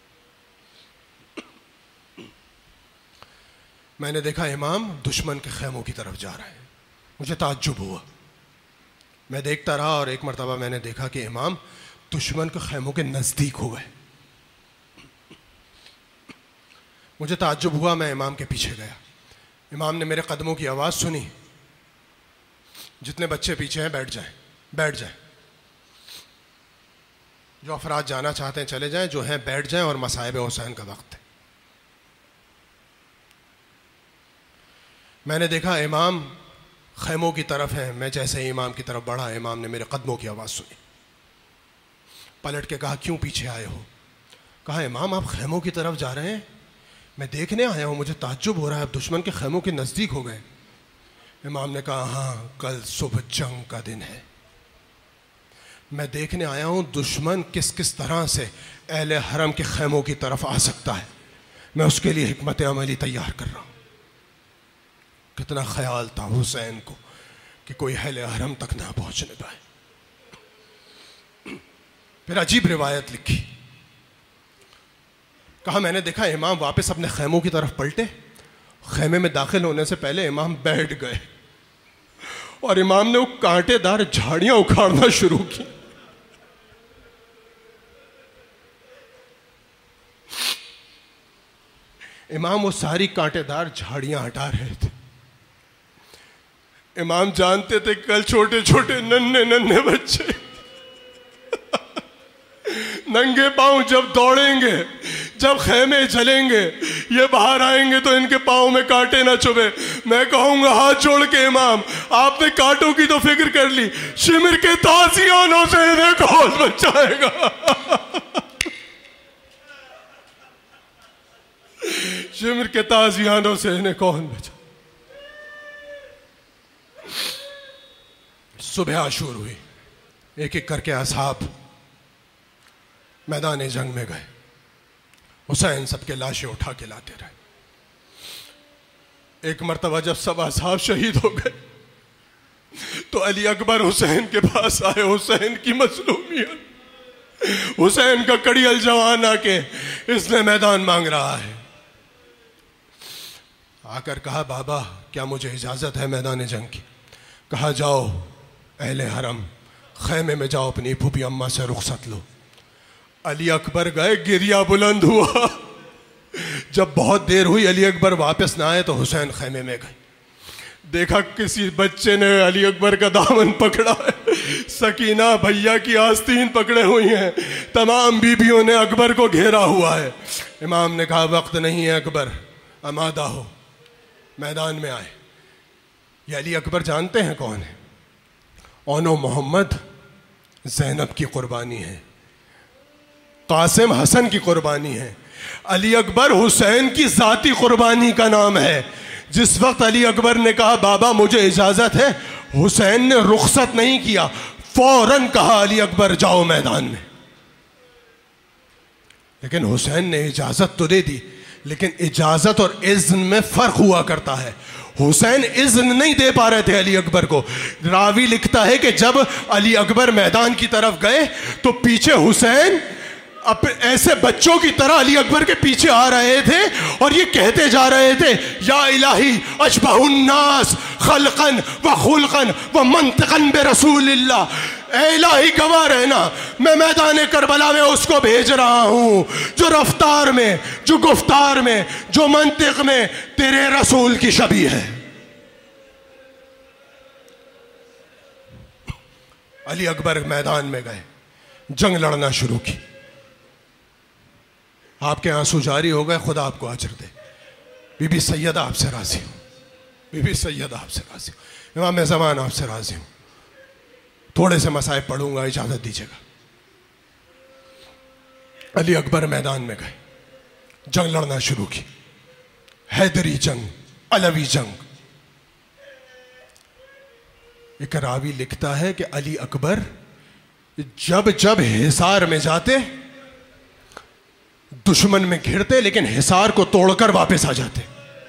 मैंने देखा इमाम दुश्मन के खैमों की तरफ जा रहे हैं। मुझे ताज्जुब हुआ, मैं देखता रहा और एक मरतबा मैंने देखा कि इमाम दुश्मन के खैमों के नज़दीक हो गए। मुझे ताज्जुब हुआ, मैं इमाम के पीछे गया। इमाम ने मेरे कदमों की आवाज़ सुनी, जितने बच्चे पीछे हैं बैठ जाएं, बैठ जाएं, जो अफराद जाना चाहते हैं चले जाएं, जो हैं बैठ जाएं, और मसाइब हुसैन का वक्त है। मैंने देखा इमाम खैमों की तरफ है। मैं जैसे ही इमाम की तरफ बढ़ा, इमाम ने मेरे कदमों की आवाज़ सुनी, पलट के कहा क्यों पीछे आए हो? कहा इमाम आप खैमों की तरफ जा रहे हैं? मैं देखने आया हूँ, मुझे ताज्जुब हो रहा है, आप दुश्मन के खैमों के नज़दीक हो गए। इमाम ने कहा हाँ, कल सुबह जंग का दिन है, मैं देखने आया हूँ दुश्मन किस किस तरह से अहले हरम के खैमों की तरफ आ सकता है, मैं उसके लिए हिकमत अमली तैयार कर रहा हूँ। कितना ख्याल था हुसैन को कि कोई अहले हरम तक ना पहुँचने पाए। फिर अजीब रिवायत लिखी, कहा मैंने देखा इमाम वापस अपने खैमों की तरफ पलटे, खैमे में दाखिल होने से पहले इमाम बैठ गए और इमाम ने वो कांटेदार झाड़ियां उखाड़ना शुरू की। इमाम वो सारी कांटेदार झाड़ियां हटा रहे थे। इमाम जानते थे कल छोटे छोटे नन्हे नन्हे बच्चे नंगे पांव जब दौड़ेंगे, जब खैमे चलेंगे, ये बाहर आएंगे तो इनके पांव में कांटे ना चुभे। मैं कहूंगा हाथ जोड़ के इमाम आपने कांटों की तो फिक्र कर ली, शिमिर के ताजियानों से इन्हें कौन बचाएगा? शिमिर के ताजियानों से इन्हें कौन बचा? सुबह आशूर हुई, एक एक करके असहाब मैदान जंग में गए। हुसैन सबके लाशें उठा के लाते रहे। एक मर्तबा जब सब असहाब शहीद हो गए तो अली अकबर हुसैन के पास आए। हुसैन की मजलूमियत, हुसैन का कड़ियल जवान आके इसने मैदान मांग रहा है। आकर कहा बाबा क्या मुझे इजाजत है मैदान जंग की? कहा जाओ अहले हरम खैमे में जाओ, अपनी फूफी अम्मा से रुखसत लो। अली अकबर गए, गिरिया बुलंद हुआ। जब बहुत देर हुई अली अकबर वापस ना आए तो हुसैन खैमे में गए। देखा किसी बच्चे ने अली अकबर का दामन पकड़ा है, सकीना भैया की आस्तीन पकड़े हुई हैं, तमाम बीबियों ने अकबर को घेरा हुआ है। इमाम ने कहा वक्त नहीं है अकबर, आमादा हो, मैदान में आए। ये अली अकबर जानते हैं कौन है? ओनो मोहम्मद ज़ैनब की कुर्बानी है, कासिम हसन की कुर्बानी है। अली अकबर हुसैन की ज़ाती कुर्बानी का नाम है। जिस वक्त अली अकबर ने कहा बाबा मुझे इजाज़त है, हुसैन ने रुखसत नहीं किया, फौरन कहा अली अकबर जाओ मैदान में। लेकिन हुसैन ने इजाज़त तो दे दी, लेकिन इजाज़त और इज़्न में फ़र्क हुआ करता है। हुसैन इज़्न नहीं दे पा रहे थे अली अकबर को। रावी लिखता है कि जब अली अकबर मैदान की तरफ गए तो पीछे हुसैन अब ऐसे बच्चों की तरह अली अकबर के पीछे आ रहे थे और ये कहते जा रहे थे या इलाही अशबहुन्नास खल्कन व खुल्कन व मंतकन बे रसूलिल्लाह। ए इलाही गवाह रहना, मैं मैदान करबला में उसको भेज रहा हूँ जो रफ्तार में, जो गुफ्तार में, जो मंतिक में तेरे रसूल की शबी है। अली अकबर मैदान में गए, जंग लड़ना शुरू की। आपके आंसू जारी हो गए, खुदा आपको अजर दे। बीबी सैयदा आपसे राजी हूँ, बीबी सैयदा आपसे राजी हूँ, इमाम ज़मान आपसे राजी हूँ। थोड़े से मसाइब पढ़ूंगा, इजाज़त दीजिएगा। अली अकबर मैदान में गए, जंग लड़ना शुरू की। हैदरी जंग, अलवी जंग। एक रावी लिखता है कि अली अकबर जब जब हिसार में जाते दुश्मन में घिरते, लेकिन हिसार को तोड़कर वापस आ जाते।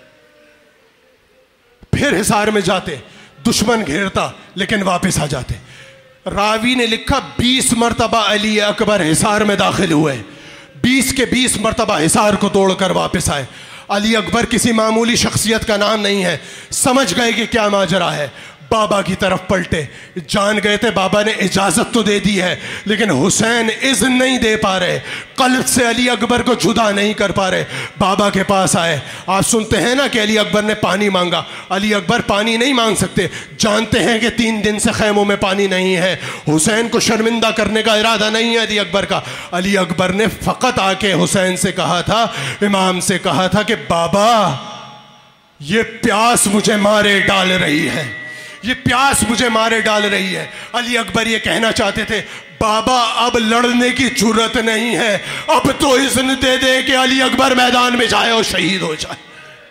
फिर हिसार में जाते, दुश्मन घेरता लेकिन वापस आ जाते। रावी ने लिखा बीस मरतबा अली अकबर हिसार में दाखिल हुए, बीस के बीस मरतबा हिसार को तोड़कर वापस आए। अली अकबर किसी मामूली शख्सियत का नाम नहीं है। समझ गए कि क्या माजरा है, बाबा की तरफ पलटे। जान गए थे बाबा ने इजाज़त तो दे दी है, लेकिन हुसैन इज़्न नहीं दे पा रहे, कल्ब से अली अकबर को जुदा नहीं कर पा रहे। बाबा के पास आए। आप सुनते हैं ना कि अली अकबर ने पानी मांगा। अली अकबर पानी नहीं मांग सकते, जानते हैं कि तीन दिन से खैमों में पानी नहीं है। हुसैन को शर्मिंदा करने का इरादा नहीं है अली अकबर का। अली अकबर ने फ़कत आके हुसैन से कहा था, इमाम से कहा था कि बाबा ये प्यास मुझे मारे डाल रही है, ये प्यास मुझे मारे डाल रही है। अली अकबर ये कहना चाहते थे बाबा अब लड़ने की जरूरत नहीं है, अब तो इज़्न दे दे कि अली अकबर मैदान में जाए और शहीद हो जाए।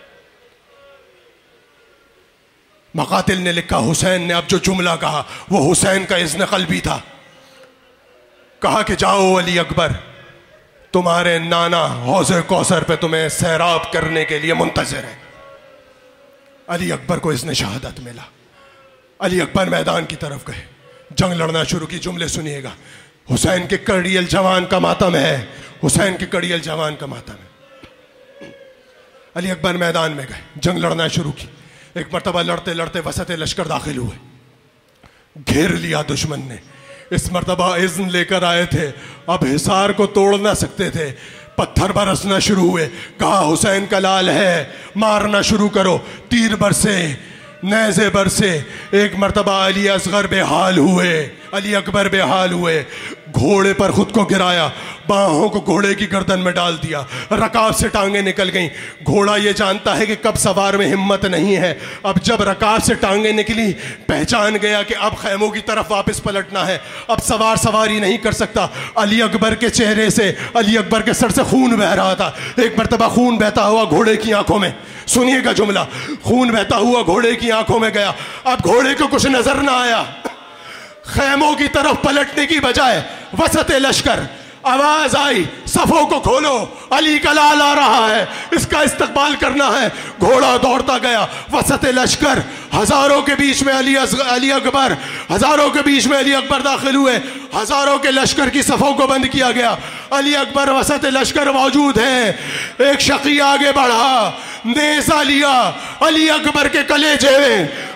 मकातिल ने लिखा हुसैन ने अब जो जुमला कहा वो हुसैन का इज़्न क़ल्बी था। कहा कि जाओ अली अकबर, तुम्हारे नाना हौज़े कौसर पे तुम्हें सैराब करने के लिए मुंतज़िर है। अली अकबर को इज़्न शहादत मिला। अली अकबर मैदान की तरफ गए, जंग लड़ना शुरू की। जुमले सुनिएगा, हुसैन के कड़ियल जवान का मातम है, हुसैन के कड़ियल जवान का मातम है। अली अकबर मैदान में गए, जंग लड़ना शुरू की। एक मरतबा लड़ते लड़ते वसत लश्कर दाखिल हुए, घेर लिया दुश्मन ने। इस मरतबा इज़्न लेकर आए थे, अब हिसार को तोड़ ना सकते थे। पत्थर बरसना शुरू हुए। कहा हुसैन का लाल है, मारना शुरू करो। तीर बरसे, नेज़े बरसे। एक मरतबा अली असगर बेहाल हुए, अली अकबर बेहाल हुए। घोड़े पर खुद को गिराया, बाहों को घोड़े की गर्दन में डाल दिया, रकाब से टांगें निकल गईं। घोड़ा ये जानता है कि कब सवार में हिम्मत नहीं है। अब जब रकाब से टांगें निकली, पहचान गया कि अब खैमों की तरफ वापस पलटना है, अब सवार सवारी नहीं कर सकता। अली अकबर के चेहरे से, अली अकबर के सर से खून बह रहा था। एक मरतबा खून बहता हुआ घोड़े की आंखों में, सुनिएगा जुमला, खून बहता हुआ घोड़े की आंखों में गया। अब घोड़े को कुछ नजर ना आया। खैमों की तरफ पलटने की बजाय वसत लश्कर आवाज आई, सफों को खोलो, अली का लाल आ रहा है, इसका इस्तकबाल करना है। घोड़ा दौड़ता गया, वसत लश्कर, हजारों के बीच में अली अली अकबर, हजारों के बीच में अली अकबर दाखिल हुए। हजारों के लश्कर की सफों को बंद किया गया। अली अकबर वसत लश्कर मौजूद है। एक शकी आगे बढ़ा, नेज़ा लिया, अली अकबर के कलेजे में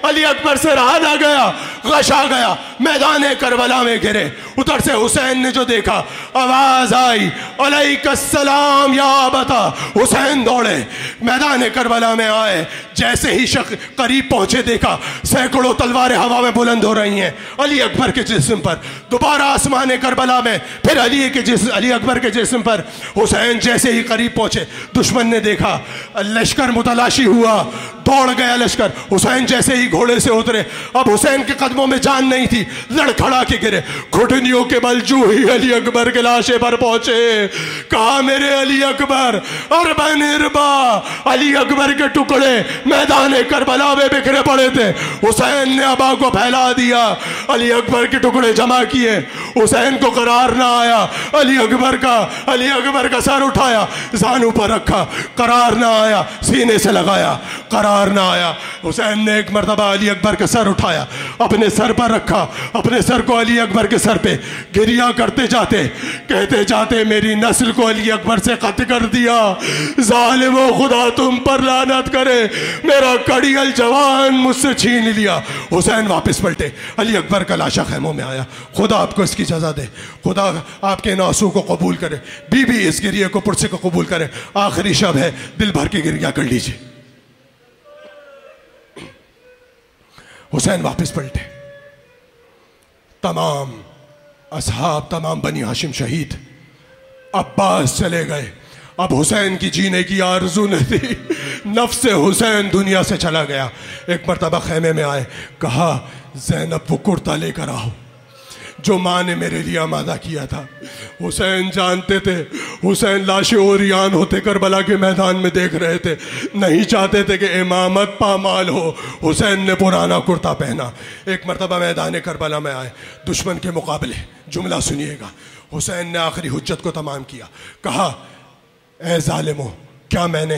अली अकबर से रहा ना गया, गश आ गया, मैदान करबला में गिरे। उधर से हुसैन ने जो देखा, आवाज आई अलैहिस्सलाम या बता। हुसैन दौड़े, मैदान करबला में आए। जैसे ही शख्स करीब पहुंचे, देखा सैकड़ों तलवारें हवा में बुलंद हो रही हैं अली अकबर के जिस्म पर। दोबारा आसमान करबला में फिर अली के जिस्म अली अकबर के जिस्म पर। हुसैन जैसे ही करीब पहुंचे, दुश्मन ने देखा, लश्कर मुतलाशी हुआ, दौड़ गया लश्कर। हुसैन जैसे ही घोड़े से उतरे, अब हुसैन के कदमों में जान नहीं थी, लड़खड़ा के गिरे। घुटनियों के बल जू ही अली अकबर के लाशे पर पहुंचे, कहा मेरे अली अकबर अरबन इरबा। अली अकबर के टुकड़े मैदान करबला में बिखरे पड़े थे। हुसैन ने अबा को फैला दिया, अली अकबर के टुकड़े जमा किए। हुसैन को करार ना आया, अली अकबर का अली अकबर का सर उठाया, जानू पर रखा, करार ना आया, सीने से लगाया, करार ना आया। हुसैन ने एक मरतबा अली अकबर का सर उठाया, अपने सर पर रखा, अपने सर को अली अकबर के सर पे गिरिया करते जाते, कहते जाते मेरी नस्ल को अली अकबर से कत्ल कर दिया, जालिमो खुदा तुम पर लानत करे, मेरा कड़ियल जवान मुझसे छीन लिया। हुसैन वापस पलटे, अली अकबर का लाशा खैमों में आया। खुदा आपको इसकी सजा दे, खुदा आपके इन आंसू को कबूल करे, बीबी इस गिरिया को पुरसे को कबूल करे। आखिरी शब है, दिल भर के गिरिया कर लीजिए। हुसैन वापस पलटे, तमाम असहाब, तमाम बनी हाशिम शहीद, अब्बास चले गए। अब हुसैन की जीने की आरज़ू नहीं थी, नफ्स हुसैन दुनिया से चला गया। एक मरतबा खैमे में आए, कहा ज़ैनब वो कुर्ता लेकर आओ जो माँ ने मेरे लिए आमादा किया था। हुसैन जानते थे, हुसैन लाशे ओरियान होते करबला के मैदान में देख रहे थे, नहीं चाहते थे कि इमामत पामाल हो। हुसैन ने पुराना कुर्ता पहना, एक मरतबा मैदान करबला में आए, दुश्मन के मुकाबले। जुमला सुनिएगा, हुसैन ने आखिरी हुज्जत को तमाम किया, कहा ए जालिमो, क्या मैंने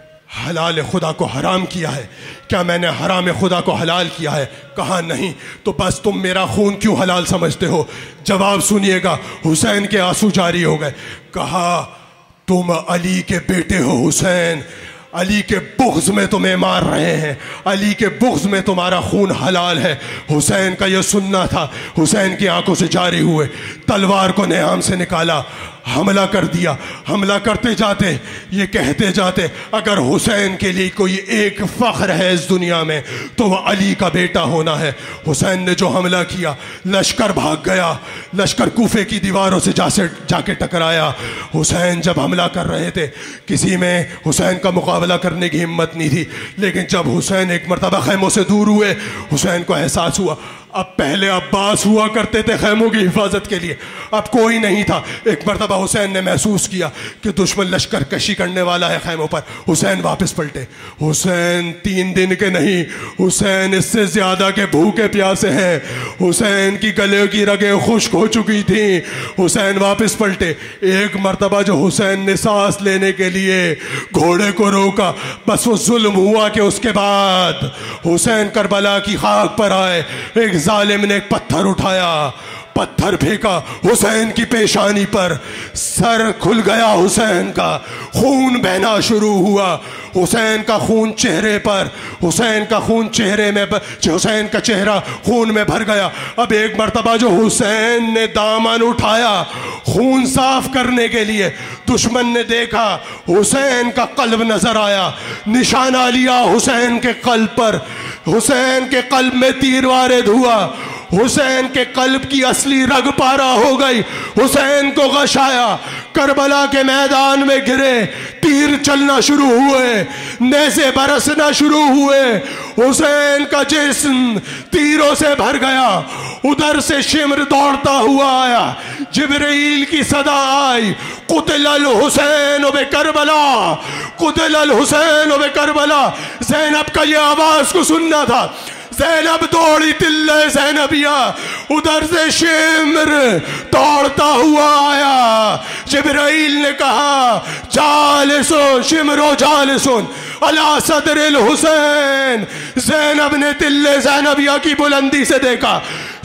हलाल खुदा को हराम किया है? क्या मैंने हराम खुदा को हलाल किया है? कहा नहीं, तो बस तुम मेरा खून क्यों हलाल समझते हो? जवाब सुनिएगा, हुसैन के आंसू जारी हो गए। कहा तुम अली के बेटे हो हुसैन, अली के बुग़्ज़ में तुम्हें मार रहे हैं, अली के बुग़्ज़ में तुम्हारा खून हलाल है। हुसैन का यह सुनना था। हुसैन की आंखों से जारी हुए, तलवार को नेआम से निकाला, हमला कर दिया। हमला करते जाते ये कहते जाते, अगर हुसैन के लिए कोई एक फ़ख्र है इस दुनिया में तो वह अली का बेटा होना है। हुसैन ने जो हमला किया, लश्कर भाग गया, लश्कर कूफे की दीवारों से जा से जाके टकराया। हुसैन जब हमला कर रहे थे, किसी में हुसैन का मुकाबला करने की हिम्मत नहीं थी, लेकिन जब हुसैन एक मरतबा खैमों से दूर हुए, हुसैन को एहसास हुआ अब पहले अब्बास हुआ करते थे खैमों की हिफाजत के लिए, अब कोई नहीं था। एक मरतबा हुसैन ने महसूस किया कि दुश्मन लश्कर कशी करने वाला है खैमों पर। हुसैन वापस पलटे। हुसैन तीन दिन के नहीं, हुसैन इससे ज़्यादा के भूखे प्यासे हैं। हुसैन की गले की रगें खुश्क हो चुकी थी। हुसैन वापस पलटे। एक मरतबा जो हुसैन ने सांस लेने के लिए घोड़े को रोका, बस वो जुल्म हुआ कि उसके बाद हुसैन करबला की खाक पर आए। एक जालिम ने एक पत्थर उठाया, पत्थर फेंका हुसैन की पेशानी पर, सर खुल गया हुसैन का, खून बहना शुरू हुआ। हुसैन का खून चेहरे पर, हुसैन का खून चेहरे में, हुसैन का चेहरा खून में भर गया। अब एक मरतबा जो हुसैन ने दामन उठाया खून साफ करने के लिए, दुश्मन ने देखा, हुसैन का कल्ब नजर आया, निशाना लिया हुसैन के कल्ब पर। हुसैन के कल्ब में तीर वारिद हुआ, हुसैन के कल्ब की असली रग पारा हो गई। हुसैन को गशाया, करबला के मैदान में गिरे, तीर चलना शुरू हुए, नेज़े बरसना शुरू हुए। हुसैन का जिस्म तीरों से भर गया। उधर से शिमर दौड़ता हुआ आया, जिब्रील की सदा आई, कुतिल हुसैन बे करबला, कुतिल हुसैन बे करबला। ज़ैनब का ये आवाज को सुनना था। ज़ैनब दौड़ी तिल्ले ज़ैनबिया, उधर से शिमर दौड़ता हुआ आया। जिब्राइल ने कहा जालिसुन शिमरो जालिसुन अला सदरिल हुसैन। ज़ैनब ने तिल्ले ज़ैनबिया की बुलंदी से देखा,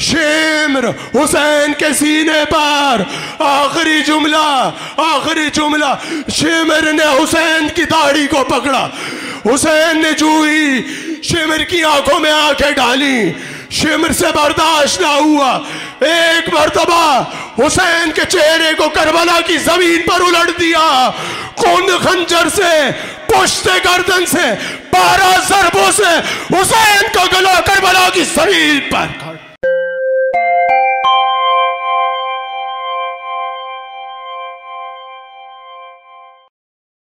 शिमर हुसैन के सीने पर। आखिरी जुमला, आखिरी जुमला, शिमर ने हुसैन की दाढ़ी को पकड़ा। हुसैन ने जूही शिमर की आंखों में आंखें डाली, शिमर से बर्दाश्त ना हुआ। एक मर्तबा हुसैन के चेहरे को करबला की जमीन पर उलट दिया, खून खंजर से पुश्ते गर्दन से बारह ज़रबों से हुसैन का गला करबला की जमीन पर